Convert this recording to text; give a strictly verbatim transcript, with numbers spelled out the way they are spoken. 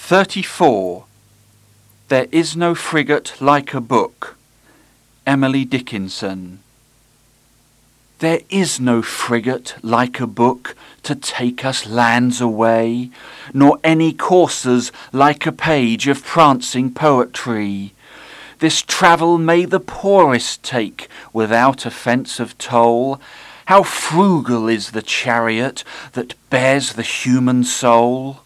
thirty-four. There is no frigate like a book. Emily Dickinson. There is no frigate like a book to take us lands away, nor any coursers like a page of prancing poetry. This travel may the poorest take without offence of toll. How frugal is the chariot that bears the human soul!